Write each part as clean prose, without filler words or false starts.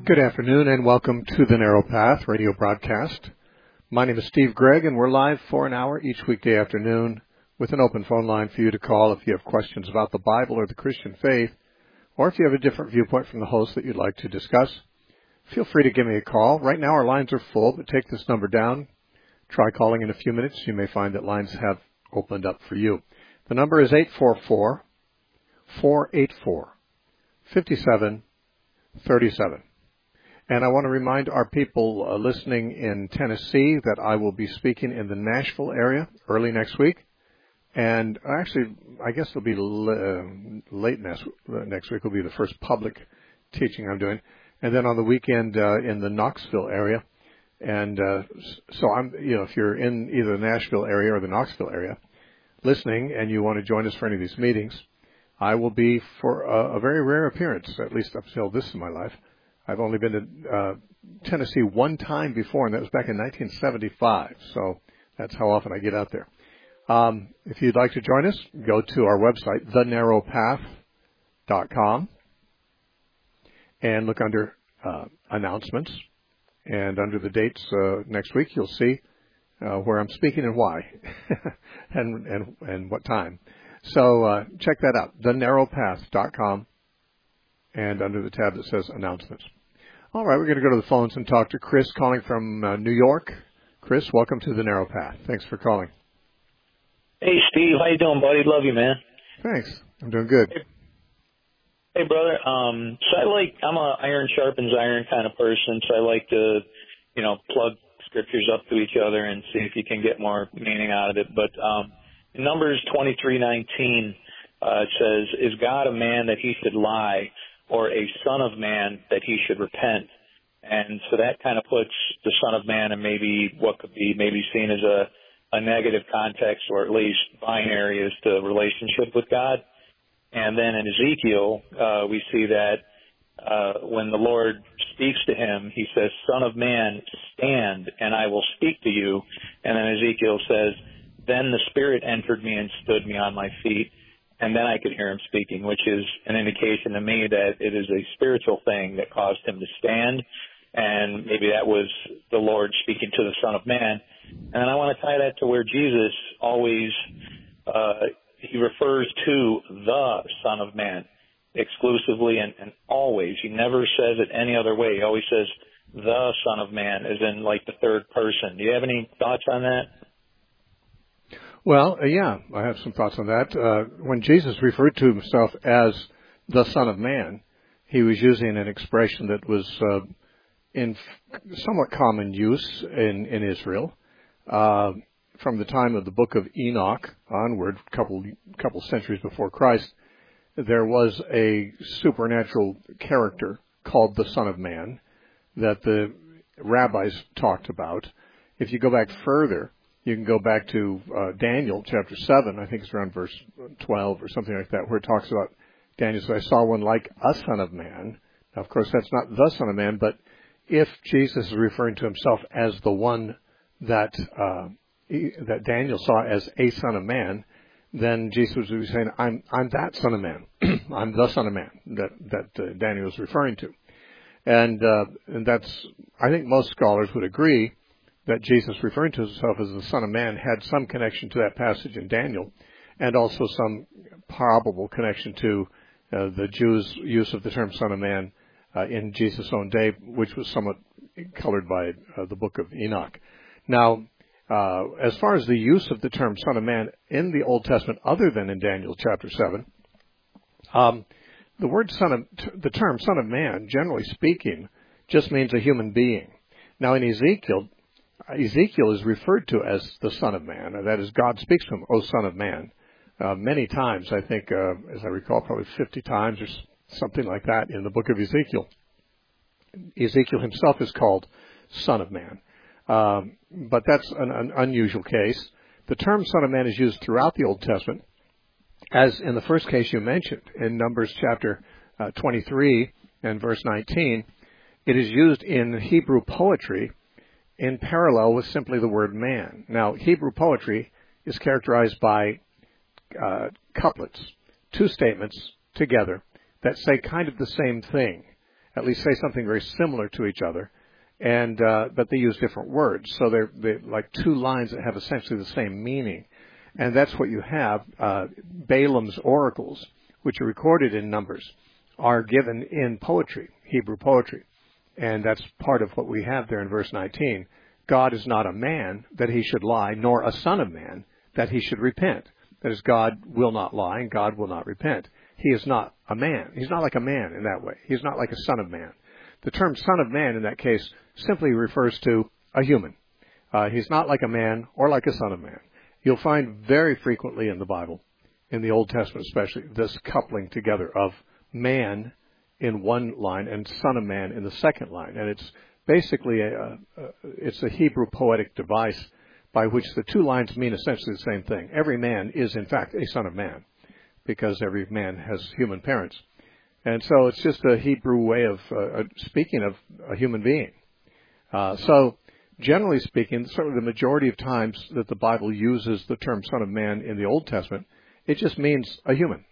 Good afternoon and welcome to the Narrow Path radio broadcast. My name is Steve Gregg and we're live for an hour each weekday afternoon with an open phone line for you to call if you have questions about the Bible or the Christian faith, or if you have a different viewpoint from the host that you'd like to discuss. Feel free to give me a call. Right now our lines are full, but take this number down. Try calling in a few minutes. You may find that lines have opened up for you. The number is 844-484-5737. And I want to remind our people listening in Tennessee that I will be speaking in the Nashville area early next week. And actually, I guess it'll be late next week will be the first public teaching I'm doing. And then on the weekend in the Knoxville area. And so if you're in either the Nashville area or the Knoxville area listening and you want to join us for any of these meetings, I will be for a very rare appearance, at least up till this in my life. I've only been to Tennessee one time before, and that was back in 1975. So that's how often I get out there. If you'd like to join us, go to our website, thenarrowpath.com, and look under announcements. And under the dates next week, you'll see where I'm speaking and why, and what time. So check that out, thenarrowpath.com. And under the tab that says announcements. All right, we're going to go to the phones and talk to Chris calling from New York. Chris, welcome to the Narrow Path. Thanks for calling. Hey, Steve. How you doing, buddy? Love you, man. Thanks. I'm doing good. Hey, brother. I'm a iron sharpens iron kind of person, so I like to, plug scriptures up to each other and see if you can get more meaning out of it. But in Numbers 23:19, it says, "Is God a man that he should lie, or a son of man that he should repent?" And so that kind of puts the son of man in maybe what could be maybe seen as a negative context, or at least binary as to relationship with God. And then in Ezekiel, we see that when the Lord speaks to him, he says, "Son of man, stand, and I will speak to you." And then Ezekiel says, "Then the Spirit entered me and stood me on my feet. And then I could hear him speaking," which is an indication to me that it is a spiritual thing that caused him to stand. And maybe that was the Lord speaking to the Son of Man. And I want to tie that to where Jesus always, he refers to the Son of Man exclusively and always. He never says it any other way. He always says the Son of Man, as in like the third person. Do you have any thoughts on that? Well, yeah, I have some thoughts on that. When Jesus referred to himself as the Son of Man, he was using an expression that was in somewhat common use in Israel. From the time of the book of Enoch onward, a couple centuries before Christ, there was a supernatural character called the Son of Man that the rabbis talked about. If you go back further, you can go back to Daniel chapter 7, I think it's around verse 12 or something like that, where it talks about Daniel said, "I saw one like a son of man." Now, of course, that's not the Son of Man, but if Jesus is referring to himself as the one that Daniel saw as a Son of Man, then Jesus would be saying, I'm that Son of Man. I'm the Son of Man that Daniel was referring to. And that's, I think most scholars would agree that Jesus referring to himself as the Son of Man had some connection to that passage in Daniel, and also some probable connection to the Jews' use of the term Son of Man in Jesus' own day, which was somewhat colored by the book of Enoch. Now, as far as the use of the term Son of Man in the Old Testament, other than in Daniel chapter 7, the term Son of Man, generally speaking, just means a human being. Now, in Ezekiel is referred to as the Son of Man, and that is God speaks to him, "O Son of Man," many times. I think, as I recall, probably 50 times or something like that in the book of Ezekiel. Ezekiel himself is called Son of Man, but that's an unusual case. The term Son of Man is used throughout the Old Testament, as in the first case you mentioned, in Numbers chapter 23 and verse 19. It is used in Hebrew poetry in parallel with simply the word man. Now, Hebrew poetry is characterized by couplets, two statements together that say kind of the same thing. at least say something very similar to each other, and but they use different words. So they're like two lines that have essentially the same meaning. And that's what you have. Balaam's oracles, which are recorded in Numbers, are given in poetry, Hebrew poetry. And that's part of what we have there in verse 19. God is not a man that he should lie, nor a son of man that he should repent. That is, God will not lie and God will not repent. He is not a man. He's not like a man in that way. He's not like a son of man. The term son of man in that case simply refers to a human. He's not like a man or like a son of man. You'll find very frequently in the Bible, in the Old Testament especially, this coupling together of man in one line and son of man in the second line. And it's basically it's a Hebrew poetic device by which the two lines mean essentially the same thing. Every man is, in fact, a son of man, because every man has human parents. And so it's just a Hebrew way of speaking of a human being. So generally speaking, certainly the majority of times that the Bible uses the term son of man in the Old Testament, it just means a human.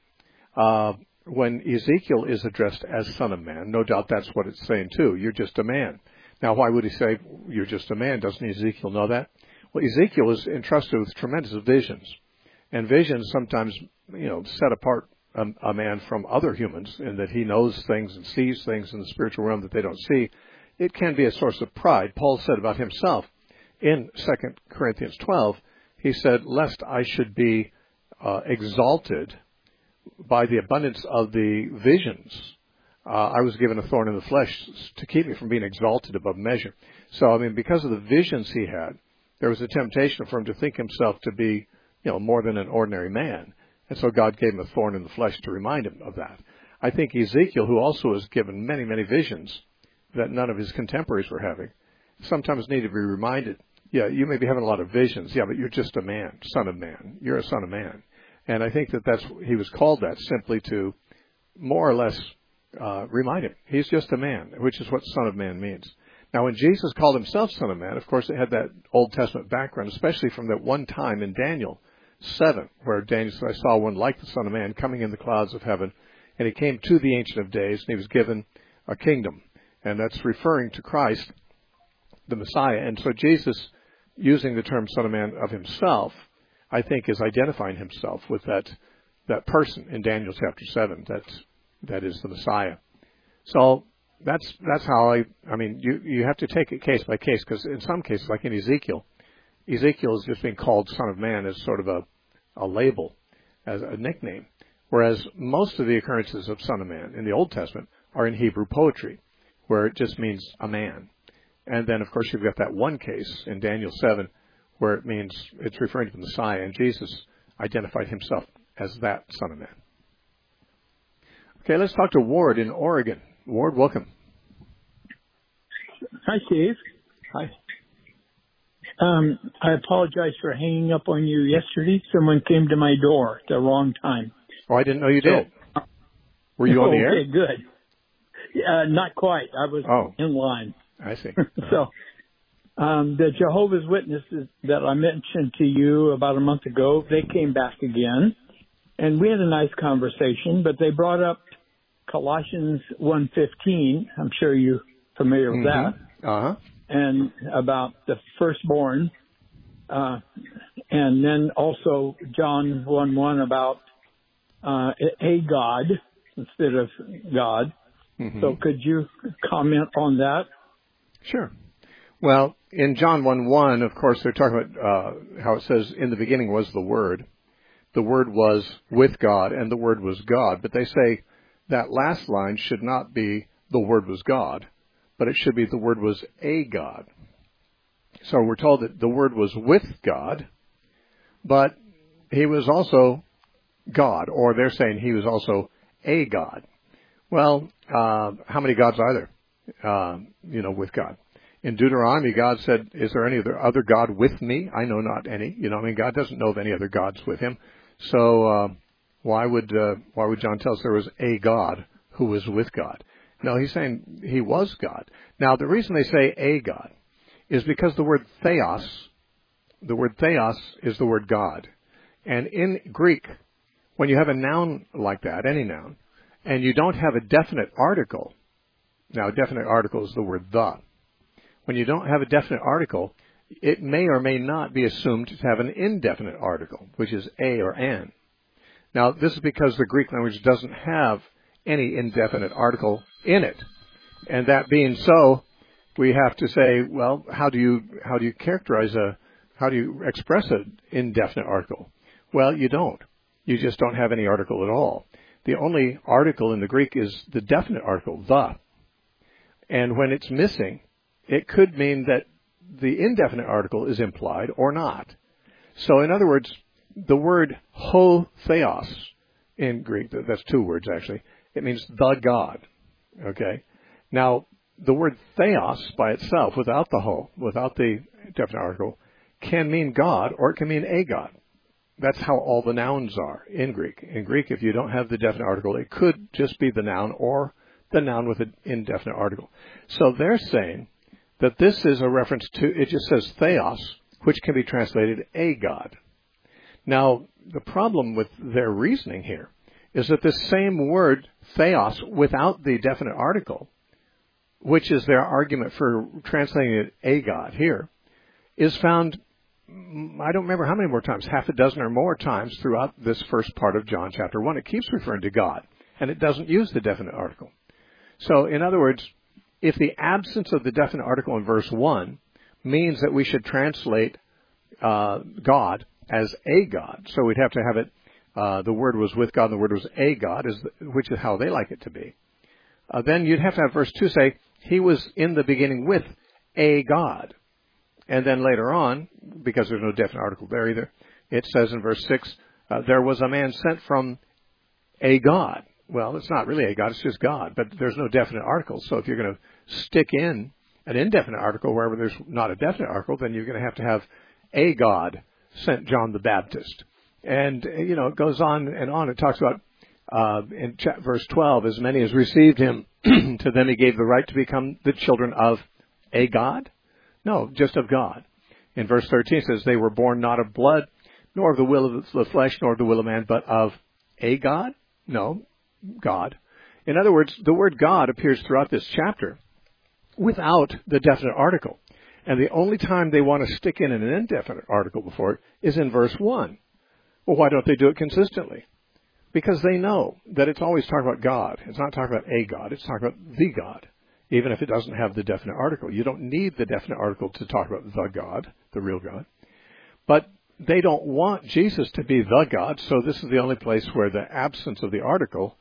When Ezekiel is addressed as son of man, no doubt that's what it's saying too. You're just a man. Now, why would he say you're just a man? Doesn't Ezekiel know that? Well, Ezekiel is entrusted with tremendous visions. And visions sometimes, set apart a man from other humans in that he knows things and sees things in the spiritual realm that they don't see. It can be a source of pride. Paul said about himself in 2 Corinthians 12, he said, lest I should be exalted by the abundance of the visions, I was given a thorn in the flesh to keep me from being exalted above measure. So, because of the visions he had, there was a temptation for him to think himself to be, more than an ordinary man. And so God gave him a thorn in the flesh to remind him of that. I think Ezekiel, who also was given many, many visions that none of his contemporaries were having, sometimes needed to be reminded, yeah, you may be having a lot of visions, yeah, but you're just a man, son of man. You're a son of man. And I think that he was called that simply to more or less remind him. He's just a man, which is what son of man means. Now, when Jesus called himself son of man, of course, it had that Old Testament background, especially from that one time in Daniel 7, where Daniel said, I saw one like the Son of Man coming in the clouds of heaven, and he came to the Ancient of Days, and he was given a kingdom. And that's referring to Christ, the Messiah. And so Jesus, using the term Son of Man of himself, I think is identifying himself with that person in Daniel chapter 7, that is the Messiah. So that's how you have to take it case by case, because in some cases, like in Ezekiel is just being called Son of Man as sort of a label, as a nickname, whereas most of the occurrences of Son of Man in the Old Testament are in Hebrew poetry, where it just means a man. And then, of course, you've got that one case in Daniel 7 where it means it's referring to the Messiah, and Jesus identified himself as that Son of Man. Okay, let's talk to Ward in Oregon. Ward, welcome. Hi, Steve. Hi. I apologize for hanging up on you yesterday. Someone came to my door at the wrong time. Oh, I didn't know you did. Were you on the air? Okay, good. Not quite. I was in line. I see. So, the Jehovah's Witnesses that I mentioned to you about a month ago, they came back again, and we had a nice conversation, but they brought up Colossians 1:15. I'm sure you're familiar with that. Uh-huh. And about the firstborn, and then also John 1:1 about a God instead of God. Mm-hmm. So could you comment on that? Sure. Well, in John 1:1, of course, they're talking about how it says, in the beginning was the Word. The Word was with God, and the Word was God. But they say that last line should not be the Word was God, but it should be the Word was a God. So we're told that the Word was with God, but he was also God, or they're saying he was also a God. Well, how many gods are there, with God? In Deuteronomy, God said, is there any other God with me? I know not any. God doesn't know of any other gods with him. So why would John tell us there was a God who was with God? No, he's saying he was God. Now, the reason they say a God is because the word theos is the word God. And in Greek, when you have a noun like that, any noun, and you don't have a definite article, Now, a definite article is the word the. When you don't have a definite article, it may or may not be assumed to have an indefinite article, which is a or an. Now, this is because the Greek language doesn't have any indefinite article in it. And that being so, we have to say, well, how do you express an indefinite article? Well, you don't. You just don't have any article at all. The only article in the Greek is the definite article, the. And when it's missing, it could mean that the indefinite article is implied or not. So in other words, the word ho theos in Greek, that's two words actually, it means the God. Okay? Now, the word theos by itself, without the ho, without the definite article, can mean God or it can mean a God. That's how all the nouns are in Greek. In Greek, if you don't have the definite article, it could just be the noun or the noun with an indefinite article. So they're saying that this is a reference to, it just says theos, which can be translated a God. Now, the problem with their reasoning here is that this same word, theos, without the definite article, which is their argument for translating it a God here, is found, I don't remember how many more times, half a dozen or more times throughout this first part of John chapter 1. It keeps referring to God, and it doesn't use the definite article. So, in other words, if the absence of the definite article in verse 1 means that we should translate God as a God, so we'd have to have it, the Word was with God and the Word was a God, which is how they like it to be, then you'd have to have verse 2 say, He was in the beginning with a God. And then later on, because there's no definite article there either, it says in verse 6, there was a man sent from a God. Well, it's not really a God, it's just God, but there's no definite article. So if you're going to stick in an indefinite article wherever there's not a definite article, then you're going to have a God sent John the Baptist. And, it goes on and on. It talks about, in verse 12, as many as received him, to them he gave the right to become the children of a God? No, just of God. In verse 13 it says, they were born not of blood, nor of the will of the flesh, nor of the will of man, but of a God? No, God. In other words, the word God appears throughout this chapter without the definite article. And the only time they want to stick in an indefinite article before it is in verse 1. Well, why don't they do it consistently? Because they know that it's always talking about God. It's not talking about a God. It's talking about the God, even if it doesn't have the definite article. You don't need the definite article to talk about the God, the real God. But they don't want Jesus to be the God, so this is the only place where the absence of the article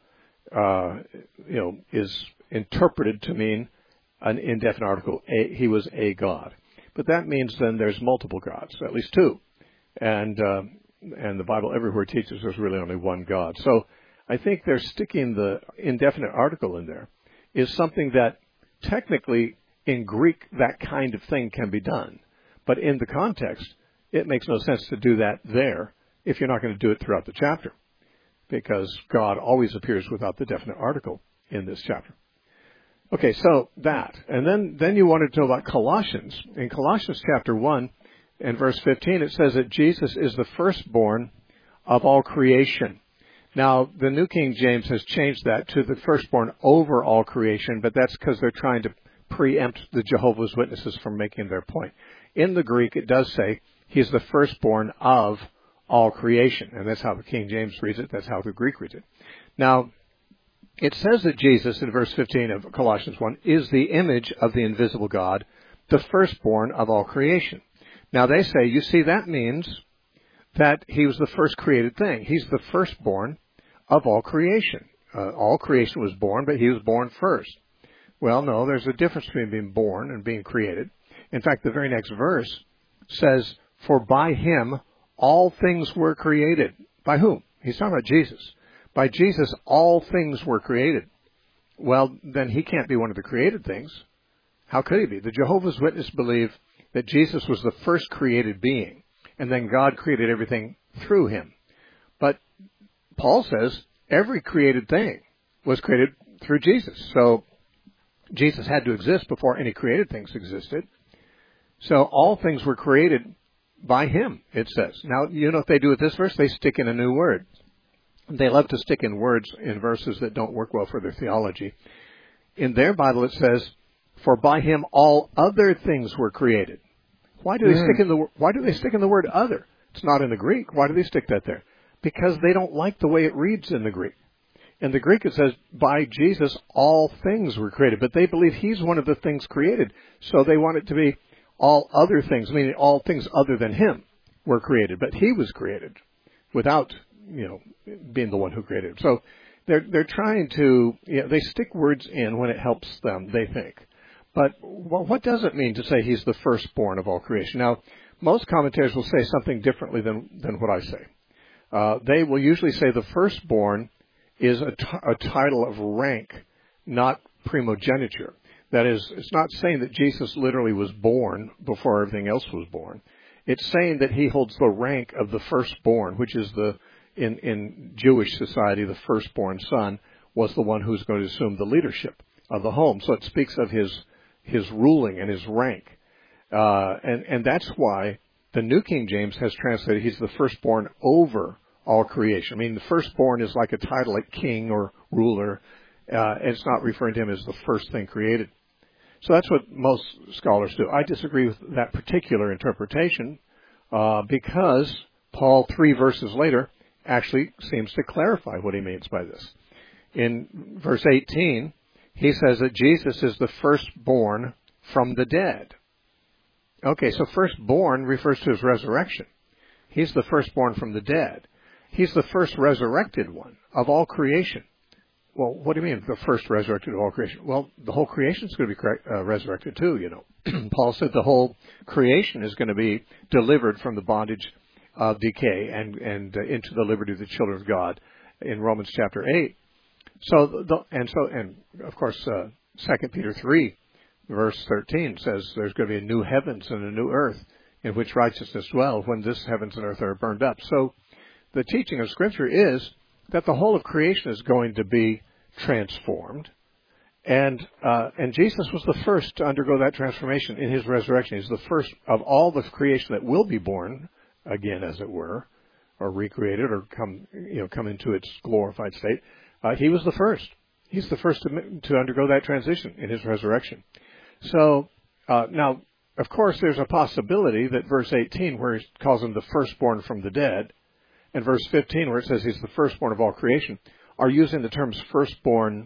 is interpreted to mean an indefinite article. He was a God. But that means then there's multiple gods, at least two. And the Bible everywhere teaches there's really only one God. So I think they're sticking the indefinite article in there is something that technically in Greek that kind of thing can be done. But in the context, it makes no sense to do that there if you're not going to do it throughout the chapter, because God always appears without the definite article in this chapter. Okay, so that. And then you wanted to know about Colossians. In Colossians chapter 1 and verse 15, it says that Jesus is the firstborn of all creation. Now, the New King James has changed that to the firstborn over all creation, but that's because they're trying to preempt the Jehovah's Witnesses from making their point. In the Greek, it does say he's the firstborn of all creation, and that's how the King James reads it. That's how the Greek reads it. Now, it says that Jesus, in verse 15 of Colossians 1, is the image of the invisible God, the firstborn of all creation. Now, they say, you see, that means that he was the first created thing. He's the firstborn of all creation. All creation was born, but he was born first. Well, no, there's a difference between being born and being created. In fact, the very next verse says, for by him all things were created. By whom? He's talking about Jesus. By Jesus, all things were created. Well, then he can't be one of the created things. How could he be? The Jehovah's Witnesses believe that Jesus was the first created being, and then God created everything through him. But Paul says every created thing was created through Jesus. So Jesus had to exist before any created things existed. So all things were created by him, it says. Now, you know what they do with this verse? They stick in a new word. They love to stick in words in verses that don't work well for their theology. In their Bible it says, "For by him all other things were created." Why do they stick in the word "other"? It's not in the Greek. Why do they stick that there? Because they don't like the way it reads in the Greek. In the Greek it says, "By Jesus all things were created," but they believe he's one of the things created, so they want it to be all other things, meaning all things other than him were created, but he was created without, being the one who created him. So they're trying to, they stick words in when it helps them, they think. But what does it mean to say he's the firstborn of all creation? Now, most commentators will say something differently than what I say. They will usually say the firstborn is a title of rank, not primogeniture. That is, it's not saying that Jesus literally was born before everything else was born. It's saying that he holds the rank of the firstborn, which is in Jewish society, the firstborn son was the one who's going to assume the leadership of the home. So it speaks of his ruling and his rank. And that's why the New King James has translated he's the firstborn over all creation. I mean, the firstborn is like a title like king or ruler. It's not referring to him as the first thing created. So that's what most scholars do. I disagree with that particular interpretation because Paul, 3 verses later, actually seems to clarify what he means by this. In verse 18, he says that Jesus is the firstborn from the dead. Okay, so firstborn refers to his resurrection. He's the firstborn from the dead. He's the first resurrected one of all creation. Well, what do you mean, the first resurrected of all creation? Well, the whole creation is going to be resurrected too, Paul said the whole creation is going to be delivered from the bondage of decay and into the liberty of the children of God in Romans chapter 8. And of course, 2 Peter 3, verse 13 says there's going to be a new heavens and a new earth in which righteousness dwells when this heavens and earth are burned up. So the teaching of Scripture is that the whole of creation is going to be transformed. And Jesus was the first to undergo that transformation in his resurrection. He's the first of all the creation that will be born again, as it were, or recreated or come into its glorified state. He was the first. He's the first to undergo that transition in his resurrection. So now, of course, there's a possibility that verse 18, where he calls him the firstborn from the dead, and verse 15, where it says he's the firstborn of all creation, are using the terms firstborn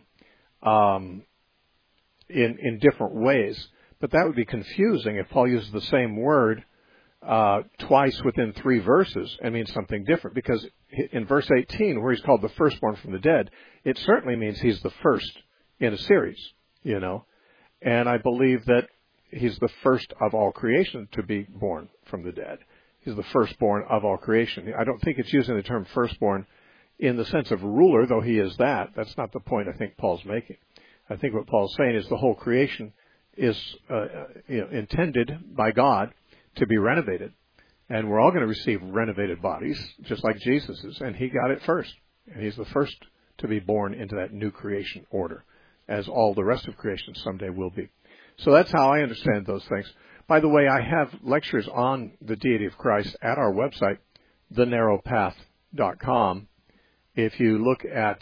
in different ways. But that would be confusing if Paul uses the same word twice within 3 verses and means something different. Because in verse 18, where he's called the firstborn from the dead, it certainly means he's the first in a series, And I believe that he's the first of all creation to be born from the dead. He's the firstborn of all creation. I don't think it's using the term firstborn in the sense of ruler, though he is that. That's not the point I think Paul's making. I think what Paul's saying is the whole creation is intended by God to be renovated. And we're all going to receive renovated bodies, just like Jesus is. And he got it first. And he's the first to be born into that new creation order, as all the rest of creation someday will be. So that's how I understand those things. By the way, I have lectures on the deity of Christ at our website, thenarrowpath.com. If you look at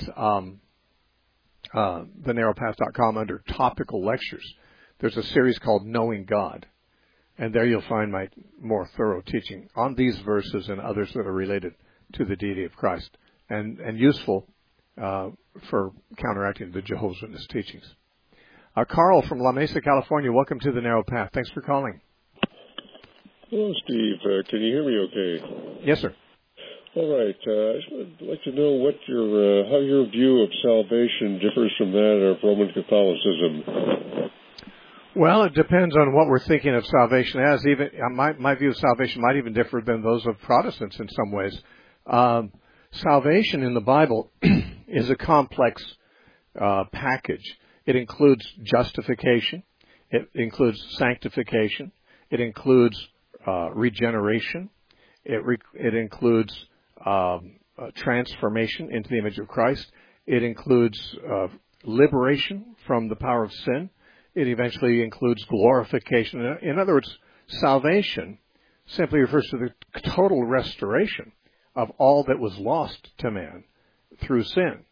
thenarrowpath.com under topical lectures, there's a series called Knowing God. And there you'll find my more thorough teaching on these verses and others that are related to the deity of Christ and useful for counteracting the Jehovah's Witness teachings. Carl from La Mesa, California, welcome to the Narrow Path. Thanks for calling. Hello, Steve. Can you hear me okay? Yes, sir. All right. I just would like to know what how your view of salvation differs from that of Roman Catholicism. Well, it depends on what we're thinking of salvation as. Even my view of salvation might even differ than those of Protestants in some ways. Salvation in the Bible is a complex package. It includes justification. It includes sanctification. It includes regeneration. It includes transformation into the image of Christ. It includes liberation from the power of sin. It eventually includes glorification. In other words, salvation simply refers to the total restoration of all that was lost to man through sin.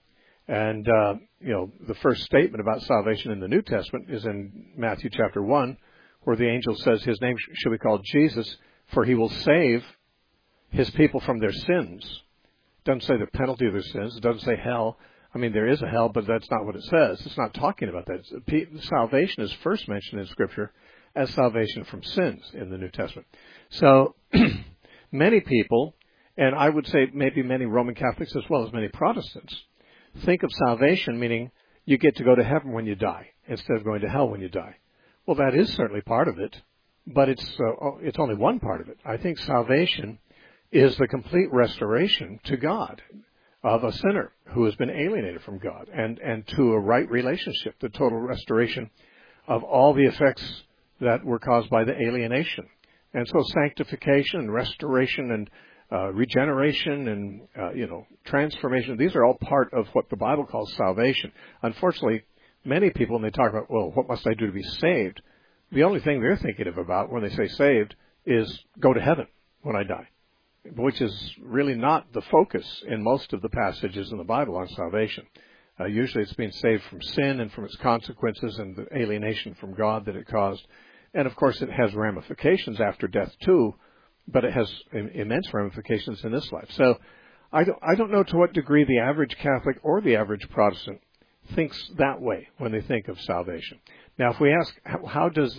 And, the first statement about salvation in the New Testament is in Matthew chapter 1, where the angel says his name shall be called Jesus, for he will save his people from their sins. It doesn't say the penalty of their sins. It doesn't say hell. I mean, there is a hell, but that's not what it says. It's not talking about that. Salvation is first mentioned in Scripture as salvation from sins in the New Testament. So many people, and I would say maybe many Roman Catholics as well as many Protestants, think of salvation meaning you get to go to heaven when you die instead of going to hell when you die. Well, that is certainly part of it, but it's only one part of it. I think salvation is the complete restoration to God of a sinner who has been alienated from God and to a right relationship, the total restoration of all the effects that were caused by the alienation. And so sanctification and restoration and regeneration and, transformation, these are all part of what the Bible calls salvation. Unfortunately, many people, when they talk about, well, what must I do to be saved? The only thing they're thinking about when they say saved is go to heaven when I die, which is really not the focus in most of the passages in the Bible on salvation. Usually it's being saved from sin and from its consequences and the alienation from God that it caused. And, of course, it has ramifications after death, too, but it has immense ramifications in this life. So I don't know to what degree the average Catholic or the average Protestant thinks that way when they think of salvation. Now, if we ask, how do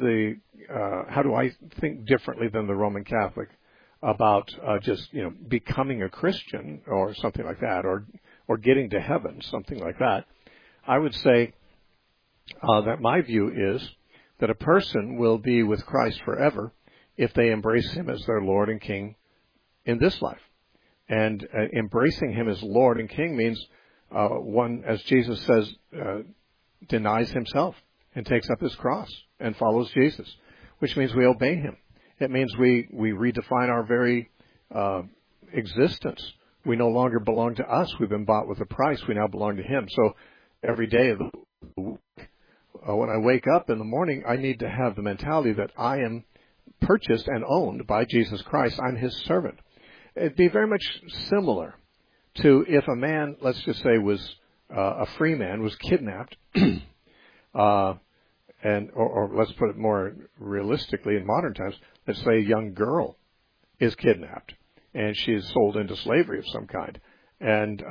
I think differently than the Roman Catholic about just becoming a Christian or something like that, or getting to heaven, something like that, I would say that my view is that a person will be with Christ forever if they embrace Him as their Lord and King in this life. And embracing Him as Lord and King means one, as Jesus says, denies himself and takes up his cross and follows Jesus, which means we obey Him. It means we redefine our very existence. We no longer belong to us. We've been bought with a price. We now belong to Him. So every day of the week, when I wake up in the morning, I need to have the mentality that I am purchased and owned by Jesus Christ. I'm His servant. It'd be very much similar to if a man, let's just say, was a free man, was kidnapped, or let's put it more realistically in modern times, let's say a young girl is kidnapped and she is sold into slavery of some kind. And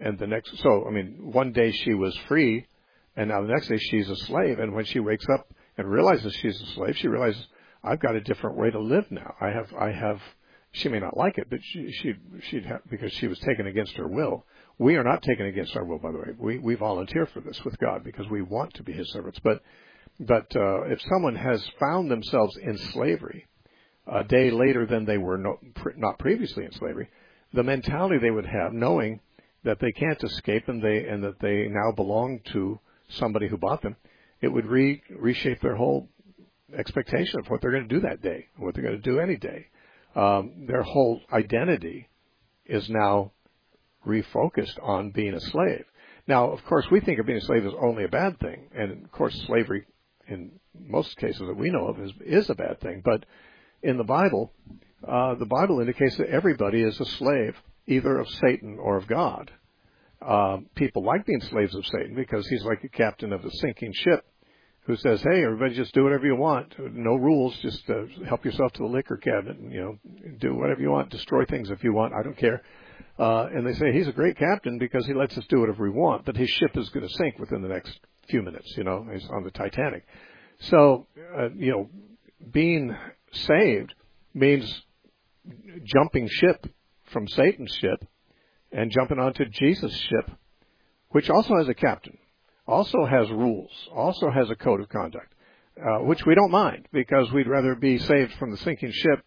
one day she was free, and now the next day she's a slave. And when she wakes up and realizes she's a slave, she realizes, I've got a different way to live now. I have. She may not like it, but she'd have, because she was taken against her will. We are not taken against our will, by the way. We volunteer for this with God because we want to be His servants. But if someone has found themselves in slavery a day later than they were not previously in slavery, the mentality they would have, knowing that they can't escape and that they now belong to somebody who bought them, it would reshape their whole expectation of what they're going to do that day, what they're going to do any day. Their whole identity is now refocused on being a slave. Now, of course, we think of being a slave as only a bad thing, and of course, slavery in most cases that we know of is a bad thing. But in the Bible indicates that everybody is a slave, either of Satan or of God. People like being slaves of Satan because he's like a captain of a sinking ship who says, hey, everybody just do whatever you want. No rules. Just help yourself to the liquor cabinet and, do whatever you want. Destroy things if you want. I don't care. And they say he's a great captain because he lets us do whatever we want, but his ship is going to sink within the next few minutes, he's on the Titanic. So, being saved means jumping ship from Satan's ship and jumping onto Jesus' ship, which also has a captain, also has rules, also has a code of conduct, which we don't mind because we'd rather be saved from the sinking ship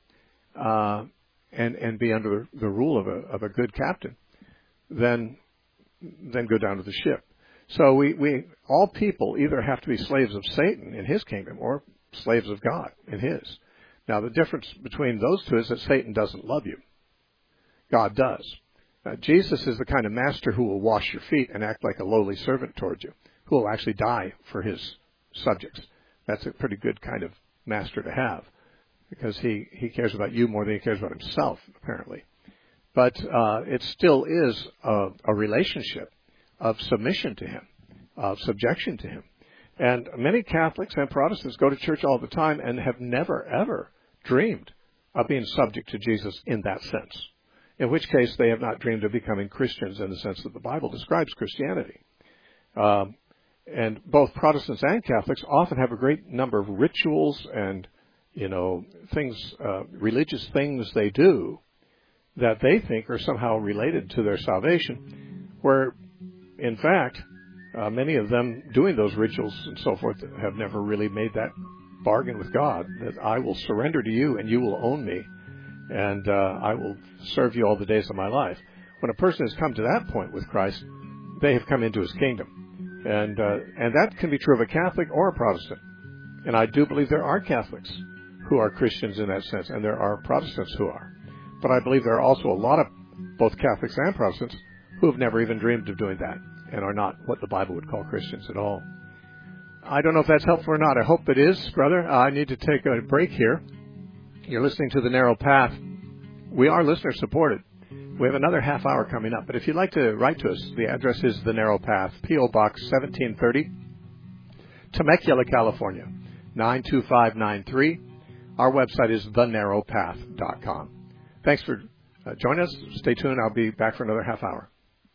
and be under the rule of a good captain than go down to the ship. So we all people either have to be slaves of Satan in his kingdom or slaves of God in his. Now, the difference between those two is that Satan doesn't love you. God does. Jesus is the kind of master who will wash your feet and act like a lowly servant towards you, who will actually die for his subjects. That's a pretty good kind of master to have because he cares about you more than he cares about himself, apparently. But it still is a relationship of submission to him, of subjection to him. And many Catholics and Protestants go to church all the time and have never, ever dreamed of being subject to Jesus in that sense, in which case they have not dreamed of becoming Christians in the sense that the Bible describes Christianity. And both Protestants and Catholics often have a great number of rituals and, things, religious things they do that they think are somehow related to their salvation, where, in fact, many of them doing those rituals and so forth have never really made that bargain with God, that I will surrender to you and you will own me, and I will serve you all the days of my life. When a person has come to that point with Christ, they have come into his kingdom. And that can be true of a Catholic or a Protestant. And I do believe there are Catholics who are Christians in that sense, and there are Protestants who are. But I believe there are also a lot of both Catholics and Protestants who have never even dreamed of doing that and are not what the Bible would call Christians at all. I don't know if that's helpful or not. I hope it is, brother. I need to take a break here. You're listening to The Narrow Path. We are listener-supported. We have another half hour coming up. But if you'd like to write to us, the address is The Narrow Path, P.O. Box 1730, Temecula, California, 92593. Our website is thenarrowpath.com. Thanks for joining us. Stay tuned. I'll be back for another half hour.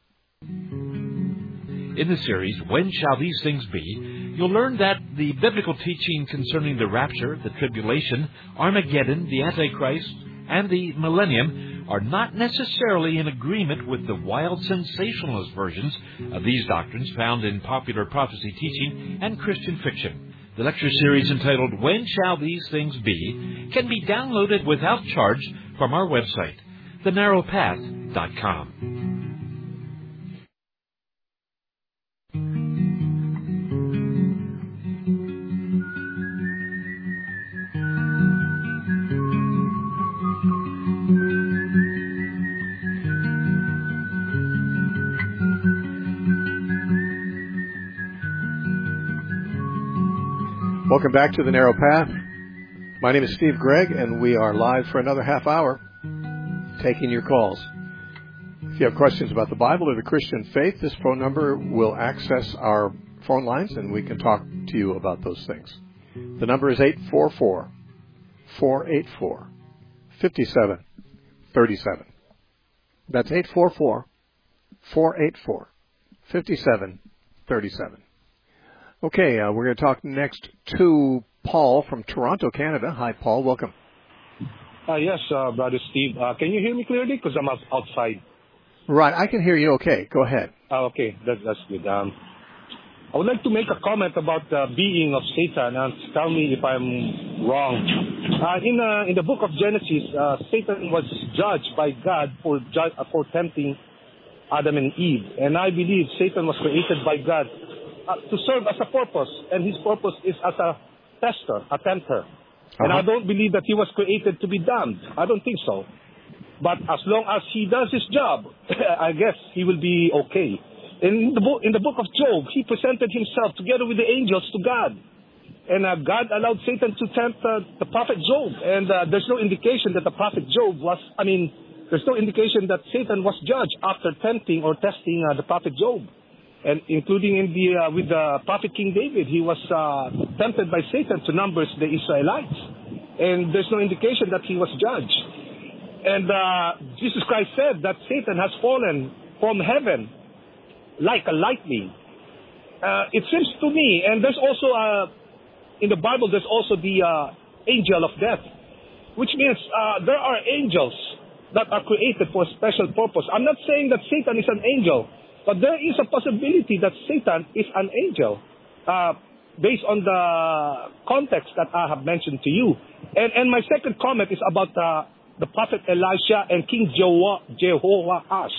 In the series, When Shall These Things Be?, you'll learn that the biblical teaching concerning the rapture, the tribulation, Armageddon, the Antichrist, and the millennium are not necessarily in agreement with the wild sensationalist versions of these doctrines found in popular prophecy teaching and Christian fiction. The lecture series entitled When Shall These Things Be? Can be downloaded without charge from our website, thenarrowpath.com. Welcome back to The Narrow Path. My name is Steve Gregg, and we are live for another half hour taking your calls. If you have questions about the Bible or the Christian faith, this phone number will access our phone lines, and we can talk to you about those things. The number is 844-484-5737. That's 844-484-5737. Okay, we're going to talk next to Paul from Toronto, Canada. Hi, Paul. Welcome. Yes, Brother Steve. Can you hear me clearly? Because I'm outside. Right. I can hear you okay. Go ahead. Okay. That's good. I would like to make a comment about the being of Satan, and tell me if I'm wrong. In the book of Genesis, Satan was judged by God for tempting Adam and Eve. And I believe Satan was created by God to serve as a purpose, and his purpose is as a tester, a tempter. And I don't believe that he was created to be damned. I don't think so. But as long as he does his job, I guess he will be okay. In the book of Job, he presented himself together with the angels to God. And God allowed Satan to tempt the prophet Job. And there's no indication that the prophet Job there's no indication that Satan was judged after tempting or testing the prophet Job. And including with the prophet King David, he was tempted by Satan to number the Israelites. And there's no indication that he was judged. And Jesus Christ said that Satan has fallen from heaven like a lightning. It seems to me, and there's also, in the Bible, there's also the angel of death, which means there are angels that are created for a special purpose. I'm not saying that Satan is an angel, but there is a possibility that Satan is an angel, based on the context that I have mentioned to you. And my second comment is about the prophet Elisha and King Jehoash.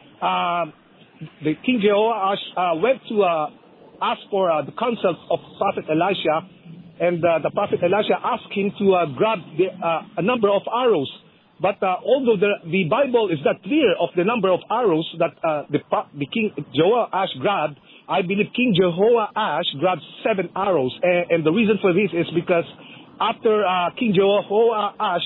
The King Jehoash went to ask for the counsel of prophet Elisha, and the prophet Elisha asked him to grab a number of arrows. But although the Bible is not clear of the number of arrows that the King Jehoash grabbed, I believe King Jehoash grabbed 7 arrows. And the reason for this is because after King Jehoash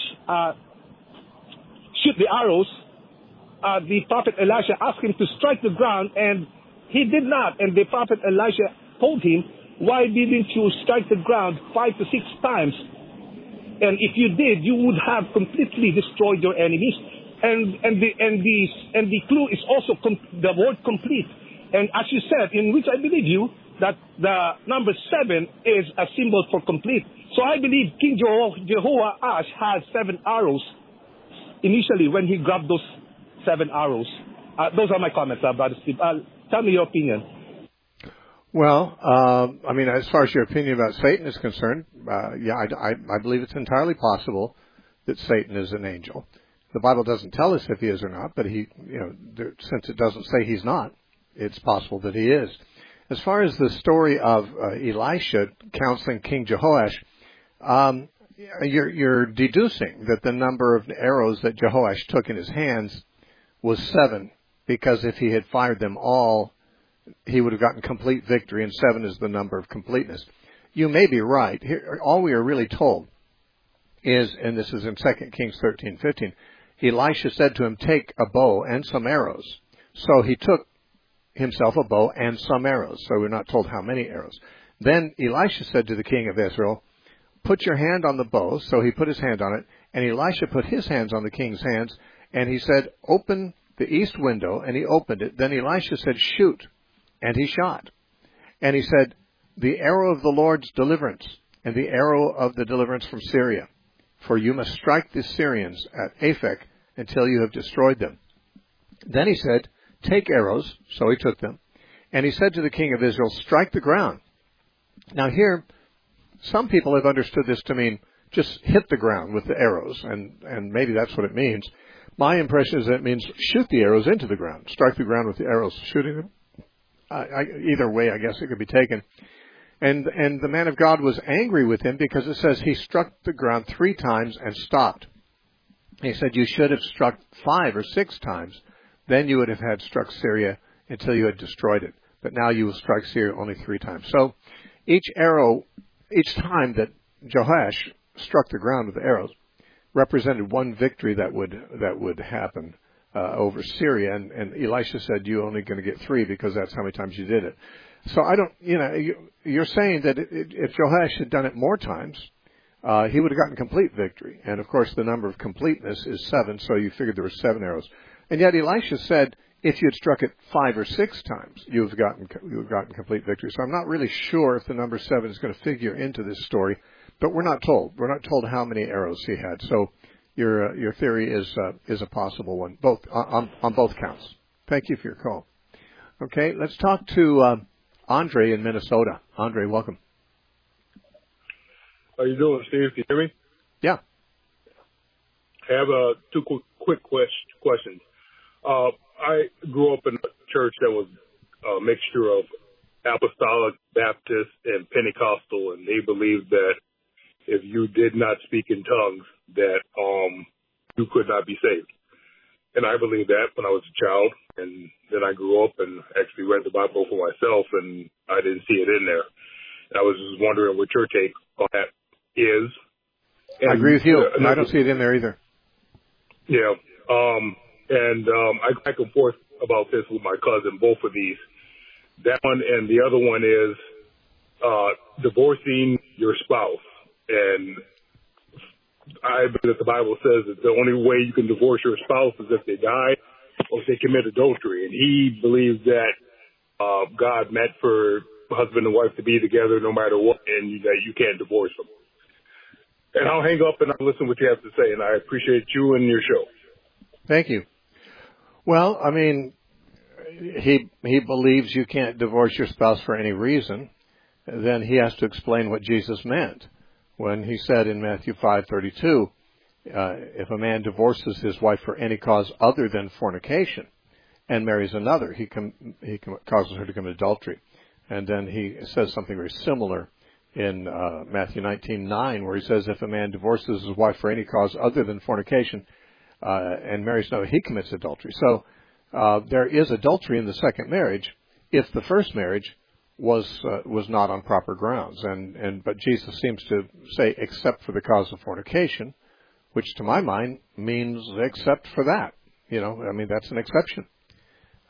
shoot the arrows, the prophet Elisha asked him to strike the ground, and he did not. And the prophet Elisha told him, why didn't you strike the ground 5 to 6 times? And if you did, you would have completely destroyed your enemies. And the clue is also the word complete. And as you said, in which I believe you, that the number 7 is a symbol for complete. So I believe King Jehoash had 7 arrows initially when he grabbed those 7 arrows. Those are my comments, Brother Steve. Tell me your opinion. Well, I mean, as far as your opinion about Satan is concerned, I believe it's entirely possible that Satan is an angel. The Bible doesn't tell us if he is or not, but since it doesn't say he's not, it's possible that he is. As far as the story of Elisha counseling King Jehoash, you're deducing that the number of arrows that Jehoash took in his hands was 7, because if he had fired them all, he would have gotten complete victory, and 7 is the number of completeness. You may be right. Here, all we are really told is, and this is in 2 Kings 13:15, Elisha said to him, take a bow and some arrows. So he took himself a bow and some arrows. So we're not told how many arrows. Then Elisha said to the king of Israel, put your hand on the bow. So he put his hand on it, and Elisha put his hands on the king's hands, and he said, open the east window, and he opened it. Then Elisha said, shoot, and he shot. And he said, the arrow of the Lord's deliverance, and the arrow of the deliverance from Syria. For you must strike the Syrians at Aphek until you have destroyed them. Then he said, take arrows. So he took them. And he said to the king of Israel, strike the ground. Now here, some people have understood this to mean just hit the ground with the arrows, and maybe that's what it means. My impression is that it means shoot the arrows into the ground. Strike the ground with the arrows, shooting them. Either way, I guess it could be taken. And the man of God was angry with him because it says he struck the ground 3 times and stopped. He said, you should have struck 5 or 6 times. Then you would have had struck Syria until you had destroyed it. But now you will strike Syria only 3 times. So each time that Jehoash struck the ground with the arrows represented one victory that would happen over Syria. And Elisha said, you're only going to get 3 because that's how many times you did it. So you're saying that if Jehoash had done it more times, he would have gotten complete victory. And of course, the number of completeness is 7, so you figured there were 7 arrows. And yet Elisha said, if you had struck it 5 or 6 times, you would have gotten complete victory. So I'm not really sure if the number 7 is going to figure into this story, but we're not told. We're not told how many arrows he had. So your theory is a possible one, both on both counts. Thank you for your call. Okay, let's talk to Andre in Minnesota. Andre, welcome. How you doing, Steve? Can you hear me? Yeah. I have 2 quick questions. I grew up in a church that was a mixture of Apostolic, Baptist, and Pentecostal, and they believed that if you did not speak in tongues, that you could not be saved. And I believed that when I was a child, and then I grew up and actually read the Bible for myself, and I didn't see it in there. And I was just wondering what your take on that is. And I agree with you, and I don't see it in there either. Yeah. I back and forth about this with my cousin, both of these. That one and the other one is divorcing your spouse. And I believe that the Bible says that the only way you can divorce your spouse is if they die or if they commit adultery. And he believes that God meant for husband and wife to be together no matter what, and that you can't divorce them. And I'll hang up and I'll listen to what you have to say, and I appreciate you and your show. Thank you. Well, I mean, he believes you can't divorce your spouse for any reason. Then he has to explain what Jesus meant when he said in Matthew 5:32, if a man divorces his wife for any cause other than fornication and marries another, he causes her to commit adultery. And then he says something very similar in Matthew 19:9, where he says, if a man divorces his wife for any cause other than fornication and marries another, he commits adultery. So there is adultery in the second marriage if the first marriage was not on proper grounds. But Jesus seems to say, except for the cause of fornication, which to my mind means except for that. I mean, that's an exception.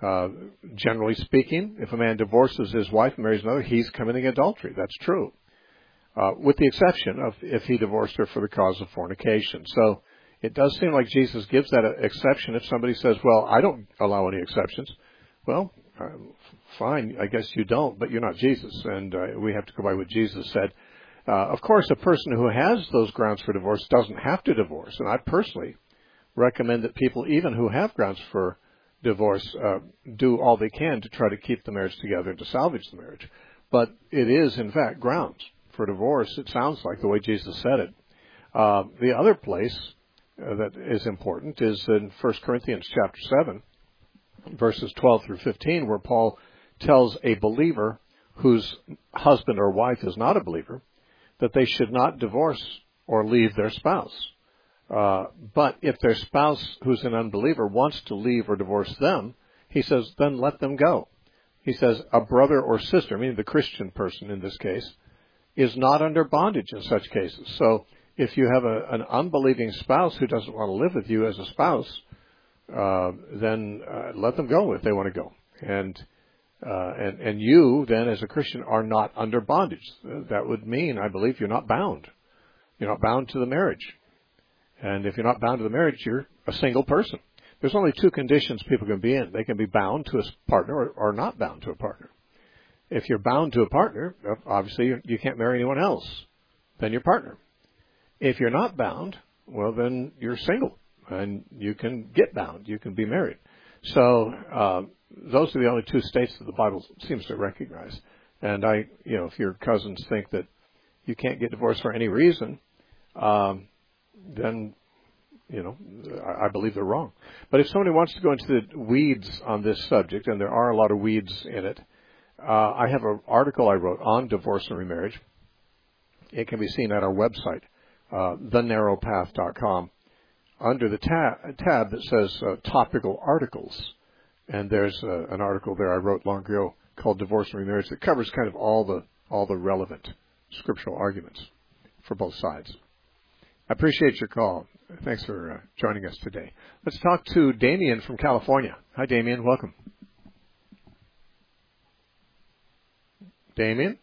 Generally speaking, if a man divorces his wife and marries another, he's committing adultery. That's true. With the exception of if he divorced her for the cause of fornication. So it does seem like Jesus gives that exception. If somebody says, well, I don't allow any exceptions, well, fine, I guess you don't, but you're not Jesus, and we have to go by what Jesus said. Of course, a person who has those grounds for divorce doesn't have to divorce, and I personally recommend that people, even who have grounds for divorce, do all they can to try to keep the marriage together and to salvage the marriage. But it is, in fact, grounds for divorce, it sounds like, the way Jesus said it. The other place that is important is in 1 Corinthians chapter 7, verses 12 through 15, where Paul tells a believer whose husband or wife is not a believer that they should not divorce or leave their spouse. But if their spouse, who's an unbeliever, wants to leave or divorce them, he says, then let them go. He says a brother or sister, meaning the Christian person in this case, is not under bondage in such cases. So if you have an unbelieving spouse who doesn't want to live with you as a spouse, then let them go if they want to go. And you, then, as a Christian, are not under bondage. That would mean, I believe, you're not bound. You're not bound to the marriage. And if you're not bound to the marriage, you're a single person. There's only two conditions people can be in. They can be bound to a partner or not bound to a partner. If you're bound to a partner, obviously you can't marry anyone else than your partner. If you're not bound, well, then you're single, and you can get bound. You can be married. So those are the only two states that the Bible seems to recognize. And if your cousins think that you can't get divorced for any reason, then, I believe they're wrong. But if somebody wants to go into the weeds on this subject, and there are a lot of weeds in it, I have an article I wrote on divorce and remarriage. It can be seen at our website, thenarrowpath.com, under the tab that says topical articles. And there's an article there I wrote long ago called Divorce and Remarriage that covers kind of all the relevant scriptural arguments for both sides. I appreciate your call. Thanks for joining us today. Let's talk to Damien from California. Hi, Damien. Welcome. Damien?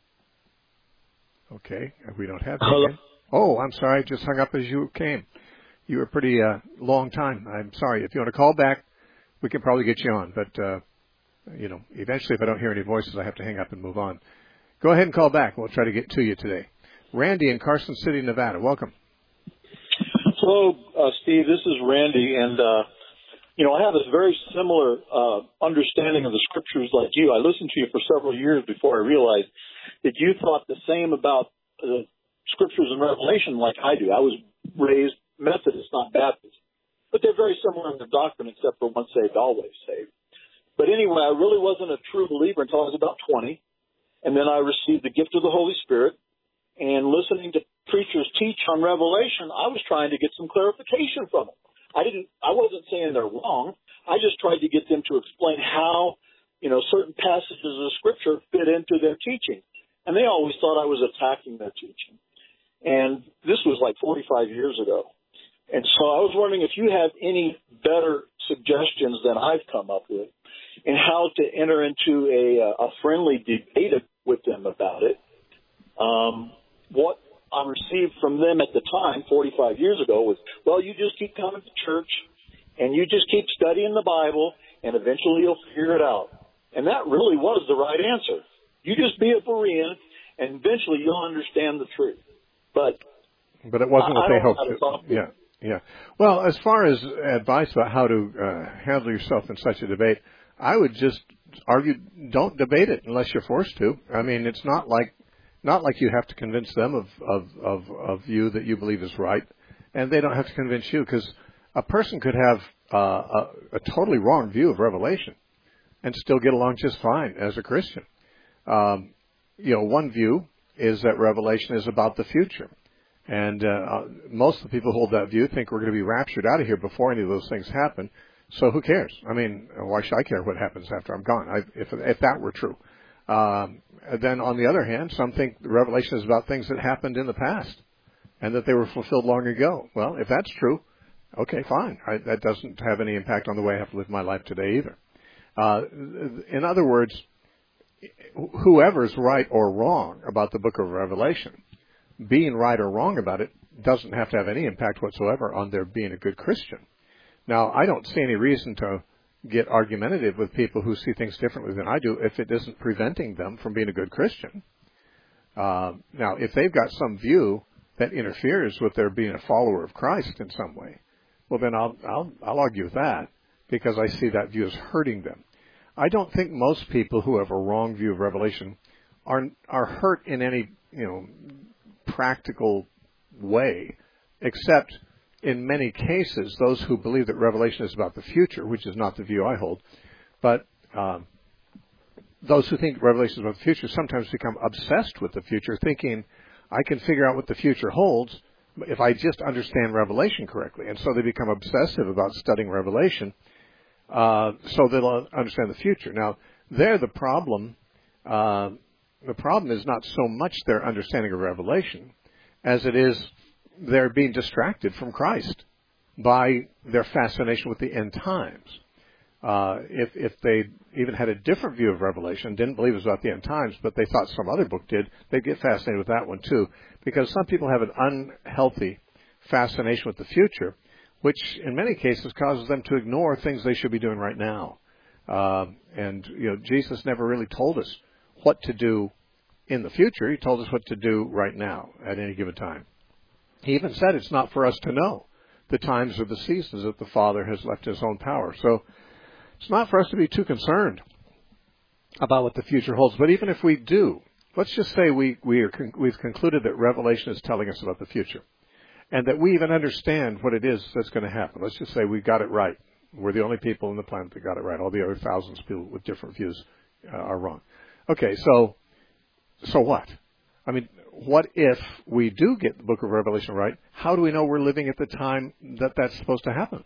Okay. We don't have Damien. Hello. Oh, I'm sorry. I just hung up as you came. You were a pretty long time. I'm sorry. If you want to call back, we can probably get you on. But, eventually if I don't hear any voices, I have to hang up and move on. Go ahead and call back. We'll try to get to you today. Randy in Carson City, Nevada. Welcome. Hello, Steve. This is Randy. And, I have a very similar understanding of the scriptures like you. I listened to you for several years before I realized that you thought the same about the scriptures in Revelation like I do. I was raised Methodist, not Baptist. But they're very similar in their doctrine, except for once saved, always saved. But anyway, I really wasn't a true believer until I was about 20. And then I received the gift of the Holy Spirit. And listening to preachers teach on Revelation, I was trying to get some clarification from them. I wasn't saying they're wrong. I just tried to get them to explain how, certain passages of Scripture fit into their teaching. And they always thought I was attacking their teaching. And this was like 45 years ago. And so I was wondering if you have any better suggestions than I've come up with in how to enter into a friendly debate with them about it. What I received from them at the time, 45 years ago, was, well, you just keep coming to church and you just keep studying the Bible and eventually you'll figure it out. And that really was the right answer. You just be a Berean and eventually you'll understand the truth. But it wasn't what they hoped. Yeah. Well, as far as advice about how to handle yourself in such a debate, I would just argue don't debate it unless you're forced to. I mean, it's not like you have to convince them of you that you believe is right, and they don't have to convince you, because a person could have a totally wrong view of Revelation and still get along just fine as a Christian. One view is that Revelation is about the future. And most of the people who hold that view think we're going to be raptured out of here before any of those things happen. So who cares? I mean, why should I care what happens after I'm gone, if that were true? Then on the other hand, some think Revelation is about things that happened in the past and that they were fulfilled long ago. Well, if that's true, okay, fine. That doesn't have any impact on the way I have to live my life today either. In other words, whoever's right or wrong about the book of Revelation, being right or wrong about it doesn't have to have any impact whatsoever on their being a good Christian. Now, I don't see any reason to get argumentative with people who see things differently than I do if it isn't preventing them from being a good Christian. Now, if they've got some view that interferes with their being a follower of Christ in some way, well, then I'll argue with that because I see that view as hurting them. I don't think most people who have a wrong view of Revelation are hurt in any practical way, except in many cases those who believe that Revelation is about the future, which is not the view I hold, but those who think Revelation is about the future sometimes become obsessed with the future, thinking, I can figure out what the future holds if I just understand Revelation correctly. And so they become obsessive about studying Revelation so they'll understand the future. Now, the problem is not so much their understanding of Revelation as it is they're being distracted from Christ by their fascination with the end times. If they even had a different view of Revelation, didn't believe it was about the end times, but they thought some other book did, they'd get fascinated with that one too. Because some people have an unhealthy fascination with the future, which in many cases causes them to ignore things they should be doing right now. And Jesus never really told us what to do in the future. He told us what to do right now at any given time. He even said it's not for us to know the times or the seasons that the Father has left in His own power. So it's not for us to be too concerned about what the future holds. But even if we do, let's just say we've concluded that Revelation is telling us about the future, and that we even understand what it is that's going to happen. Let's just say we got it right. We're the only people on the planet that got it right. All the other thousands of people with different views are wrong. Okay, so what? I mean, what if we do get the book of Revelation right? How do we know we're living at the time that that's supposed to happen?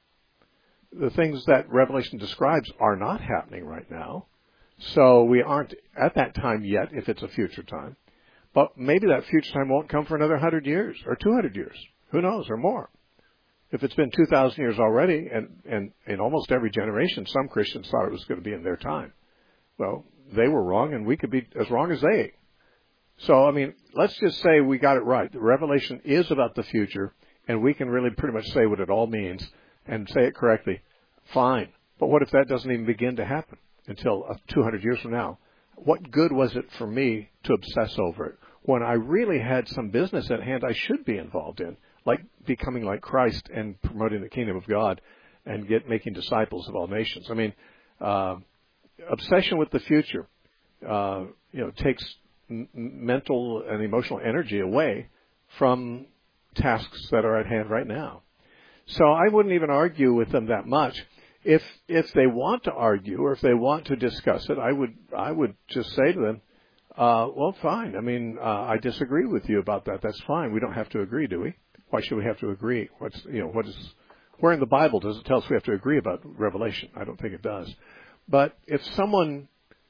The things that Revelation describes are not happening right now. So we aren't at that time yet if it's a future time. But maybe that future time won't come for another 100 years or 200 years. Who knows, or more. If it's been 2,000 years already, and in almost every generation, some Christians thought it was going to be in their time. Well, they were wrong, and we could be as wrong as they. So, I mean, let's just say we got it right. The Revelation is about the future, and we can really pretty much say what it all means and say it correctly. Fine. But what if that doesn't even begin to happen until 200 years from now? What good was it for me to obsess over it when I really had some business at hand I should be involved in, like becoming like Christ and promoting the kingdom of God and making disciples of all nations? I mean, obsession with the future, takes mental and emotional energy away from tasks that are at hand right now. So I wouldn't even argue with them that much. If they want to argue or if they want to discuss it, I would just say to them, well, fine. I mean, I disagree with you about that. That's fine. We don't have to agree, do we? Why should we have to agree? Where in the Bible does it tell us we have to agree about Revelation? I don't think it does. But if someone,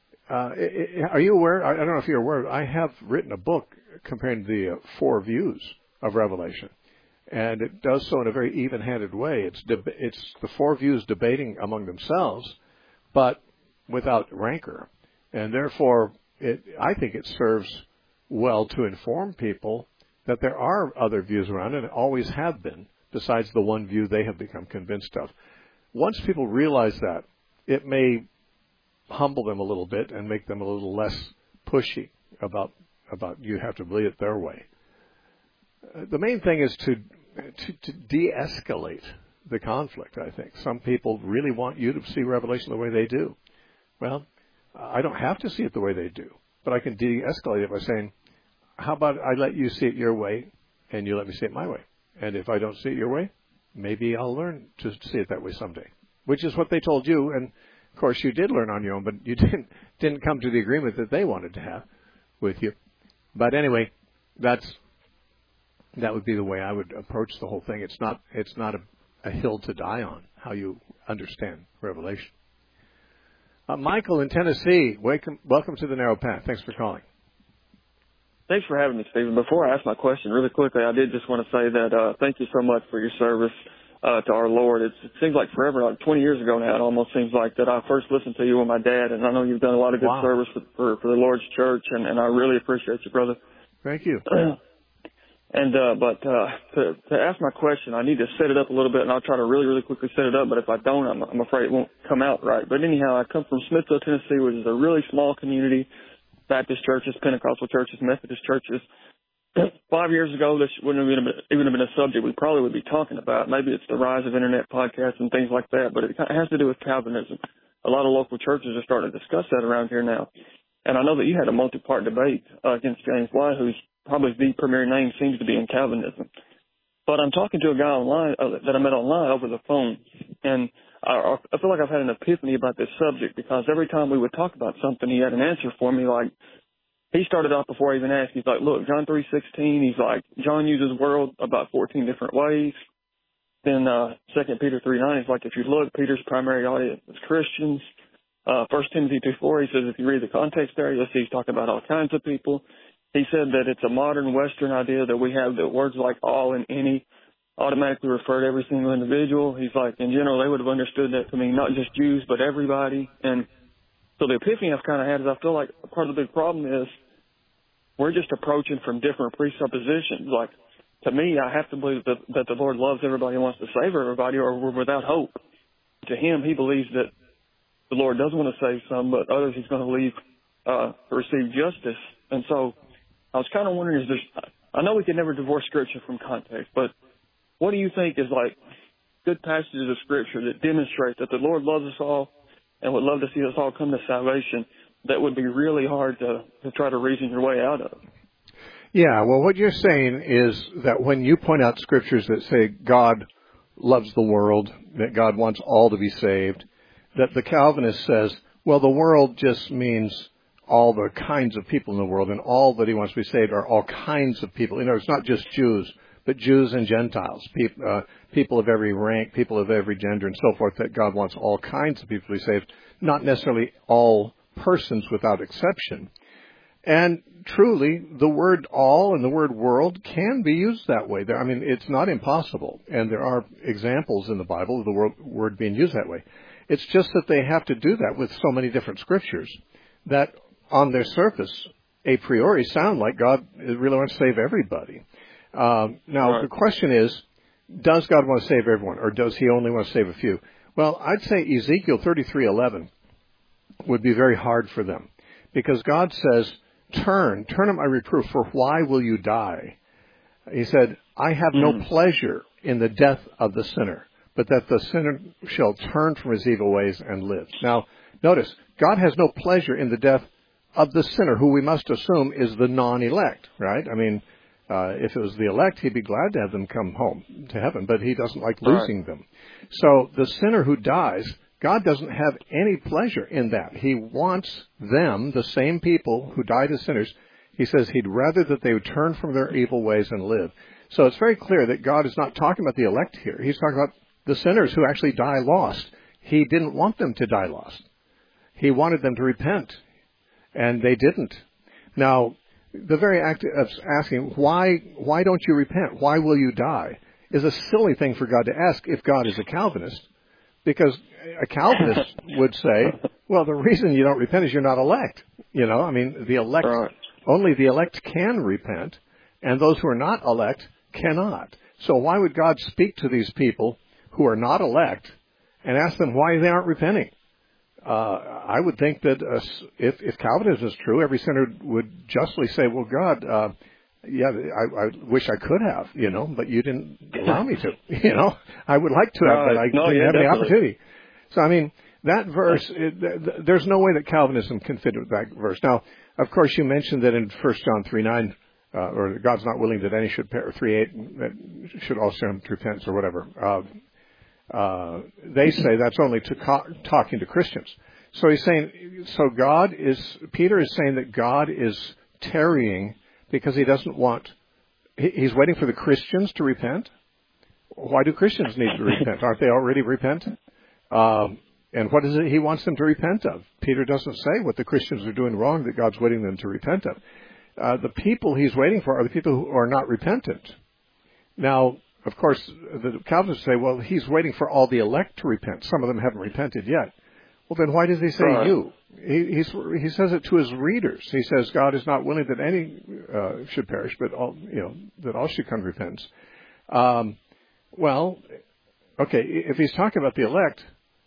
are you aware? I don't know if you're aware. I have written a book comparing the four views of Revelation. And it does so in a very even-handed way. It's the four views debating among themselves, but without rancor. And therefore, I think it serves well to inform people that there are other views around, and always have been, besides the one view they have become convinced of. Once people realize that, it may humble them a little bit and make them a little less pushy about you have to believe it their way. The main thing is to de-escalate the conflict, I think. Some people really want you to see Revelation the way they do. Well, I don't have to see it the way they do, but I can de-escalate it by saying, how about I let you see it your way and you let me see it my way? And if I don't see it your way, maybe I'll learn to see it that way someday, which is what they told you. And, of course, you did learn on your own, but you didn't come to the agreement that they wanted to have with you. But anyway, that would be the way I would approach the whole thing. It's not a hill to die on, how you understand Revelation. Michael in Tennessee, welcome to the Narrow Path. Thanks for calling. Thanks for having me, Stephen. Before I ask my question, really quickly, I did just want to say that thank you so much for your service. to our Lord. It seems like forever, like 20 years ago now. It almost seems like that I first listened to you with my dad, and I know you've done a lot of good service for the Lord's church, and I really appreciate you, brother. Thank you. But to ask my question, I need to set it up a little bit, and I'll try to really, really quickly set it up. But if I don't, I'm afraid it won't come out right. But anyhow, I come from Smithville, Tennessee, which is a really small community, Baptist churches, Pentecostal churches, Methodist churches. 5 years ago, this wouldn't have even been a subject we probably would be talking about. Maybe it's the rise of internet podcasts and things like that, but it has to do with Calvinism. A lot of local churches are starting to discuss that around here now. And I know that you had a multi-part debate against James White, who's probably the premier name seems to be in Calvinism. But I'm talking to a guy online that I met online over the phone, and I feel like I've had an epiphany about this subject, because every time we would talk about something, he had an answer for me. Like, he started off before I even asked. He's like, look, John 3:16, he's like, John uses world about 14 different ways. Then 2 Peter 3:9, he's like, if you look, Peter's primary audience is Christians. 1 Timothy 2:4, he says, if you read the context there, you'll see he's talking about all kinds of people. He said that it's a modern Western idea that we have that words like all and any automatically refer to every single individual. He's like, in general, they would have understood that to mean not just Jews, but everybody. And so the epiphany I've kind of had is I feel like part of the big problem is we're just approaching from different presuppositions. Like, to me, I have to believe that the Lord loves everybody and wants to save everybody, or we're without hope. To him, he believes that the Lord does want to save some, but others he's going to leave to receive justice. And so I was kind of wondering, I know we can never divorce Scripture from context, but what do you think is like good passages of Scripture that demonstrate that the Lord loves us all and would love to see us all come to salvation that would be really hard to try to reason your way out of? Yeah, well, what you're saying is that when you point out Scriptures that say God loves the world, that God wants all to be saved, that the Calvinist says, well, the world just means all the kinds of people in the world, and all that he wants to be saved are all kinds of people. You know, it's not just Jews, but Jews and Gentiles, people of every rank, people of every gender, and so forth, that God wants all kinds of people to be saved, not necessarily all persons without exception. And truly, the word all and the word world can be used that way. I mean, it's not impossible, and there are examples in the Bible of the word being used that way. It's just that they have to do that with so many different Scriptures that on their surface, a priori, sound like God really wants to save everybody. Now, the question is, does God want to save everyone, or does he only want to save a few? Well, I'd say Ezekiel 33:11 would be very hard for them, because God says, turn at my reproof, for why will you die? He said, I have no pleasure in the death of the sinner, but that the sinner shall turn from his evil ways and live. Now, notice, God has no pleasure in the death of the sinner, who we must assume is the non-elect, right? I mean, if it was the elect, he'd be glad to have them come home to heaven, but he doesn't like losing them. So the sinner who dies, God doesn't have any pleasure in that. He wants them, the same people who died as sinners, he says he'd rather that they would turn from their evil ways and live. So it's very clear that God is not talking about the elect here. He's talking about the sinners who actually die lost. He didn't want them to die lost. He wanted them to repent, and they didn't. Now, the very act of asking, why don't you repent? Why will you die? Is a silly thing for God to ask if God is a Calvinist, because a Calvinist would say, well, the reason you don't repent is you're not elect. You know, I mean, the elect, only the elect can repent, and those who are not elect cannot. So why would God speak to these people who are not elect and ask them why they aren't repenting? I would think that if Calvinism is true, every sinner would justly say, well, God, I wish I could have, you know, but you didn't allow me to. You know, I would like to have, but I didn't have the opportunity. So, I mean, that verse, there's no way that Calvinism can fit with that verse. Now, of course, you mentioned that in 1 John 3:9, or God's not willing that any should perish, 3:8, that should all come to repentance or whatever. They say that's only talking to Christians. So he's saying, Peter is saying that God is tarrying because he doesn't want, he's waiting for the Christians to repent. Why do Christians need to repent? Aren't they already repentant? And what is it he wants them to repent of? Peter doesn't say what the Christians are doing wrong that God's waiting them to repent of. The people he's waiting for are the people who are not repentant. Now, of course, the Calvinists say, well, he's waiting for all the elect to repent. Some of them haven't repented yet. Well, then why does he say you? He says it to his readers. He says God is not willing that any should perish, but all, that all should come to repentance. Well, okay, if he's talking about the elect,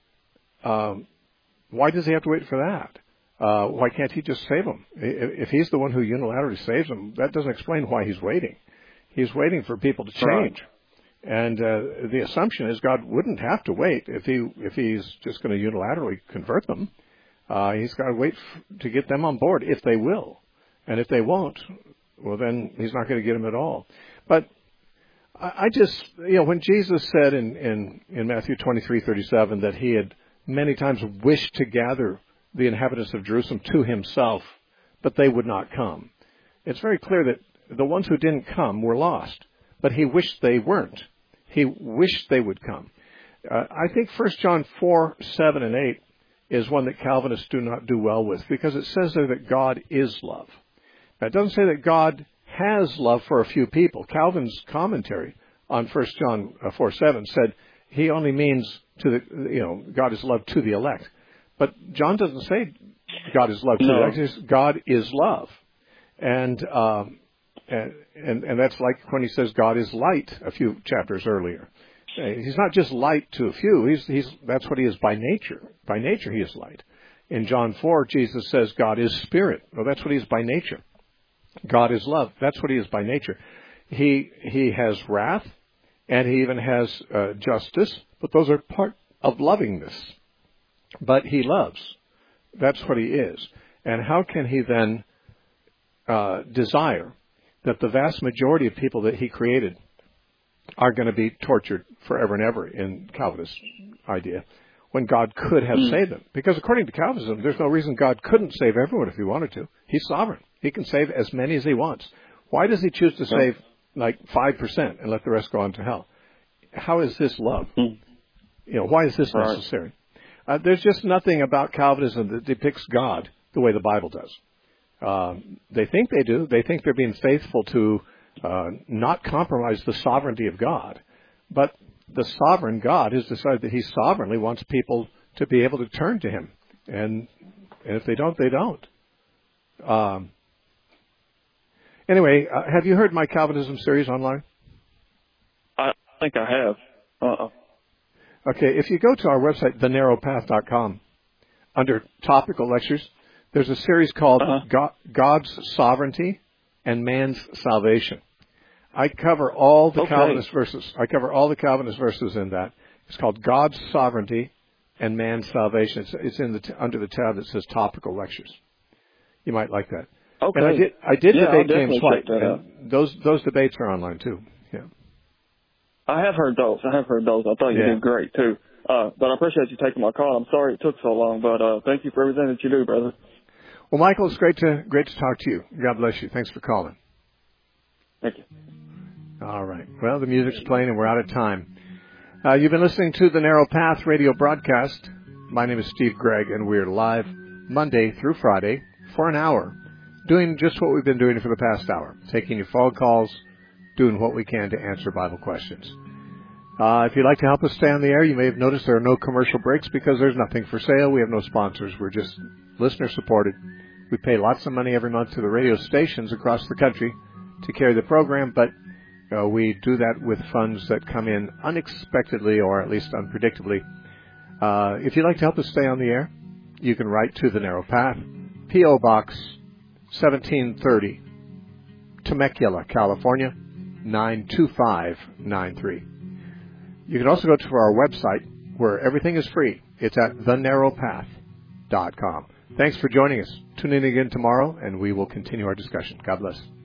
why does he have to wait for that? Why can't he just save them? If he's the one who unilaterally saves them, that doesn't explain why he's waiting. He's waiting for people to change. And the assumption is God wouldn't have to wait if he's just going to unilaterally convert them. He's got to wait to get them on board if they will. And if they won't, well, then he's not going to get them at all. But I just, when Jesus said in Matthew 23:37 that he had many times wished to gather the inhabitants of Jerusalem to himself, but they would not come, it's very clear that the ones who didn't come were lost. But he wished they weren't. He wished they would come. I think 1 John 4:7 and 8 is one that Calvinists do not do well with, because it says there that God is love. Now, it doesn't say that God has love for a few people. Calvin's commentary on 1 John 4:7 said he only means God is love to the elect. But John doesn't say God is love to the elect. He says God is love. And that's like when he says God is light a few chapters earlier. He's not just light to a few. That's what he is by nature. By nature, he is light. In John 4, Jesus says God is spirit. Well, that's what he is by nature. God is love. That's what he is by nature. He has wrath, and he even has justice, but those are part of lovingness. But he loves. That's what he is. And how can he then desire that the vast majority of people that he created are going to be tortured forever and ever in Calvinist idea, when God could have saved them? Because according to Calvinism, there's no reason God couldn't save everyone if he wanted to. He's sovereign. He can save as many as he wants. Why does he choose to save like 5% and let the rest go on to hell? How is this love? Why is this necessary? There's just nothing about Calvinism that depicts God the way the Bible does. They think they do. They think they're being faithful to not compromise the sovereignty of God. But the sovereign God has decided that he sovereignly wants people to be able to turn to him. And if they don't, they don't. Anyway, have you heard my Calvinism series online? I think I have. Okay, if you go to our website, thenarrowpath.com, under topical lectures, there's a series called God's Sovereignty and Man's Salvation. I cover all the Calvinist verses. I cover all the Calvinist verses in that. It's called God's Sovereignty and Man's Salvation. It's under the tab that says Topical Lectures. You might like that. Okay. And I did debate James White. And those debates are online too. Yeah. I have heard those. I thought you did great too. But I appreciate you taking my call. I'm sorry it took so long, but thank you for everything that you do, brother. Well, Michael, it's great to talk to you. God bless you. Thanks for calling. Thank you. All right. Well, the music's playing and we're out of time. You've been listening to the Narrow Path radio broadcast. My name is Steve Gregg, and we're live Monday through Friday for an hour, doing just what we've been doing for the past hour, taking your phone calls, doing what we can to answer Bible questions. If you'd like to help us stay on the air, you may have noticed there are no commercial breaks because there's nothing for sale. We have no sponsors. We're just listener-supported. We pay lots of money every month to the radio stations across the country to carry the program, but we do that with funds that come in unexpectedly or at least unpredictably. If you'd like to help us stay on the air, you can write to The Narrow Path, P.O. Box 1730, Temecula, California, 92593. You can also go to our website where everything is free. It's at thenarrowpath.com. Thanks for joining us. Tune in again tomorrow and we will continue our discussion. God bless.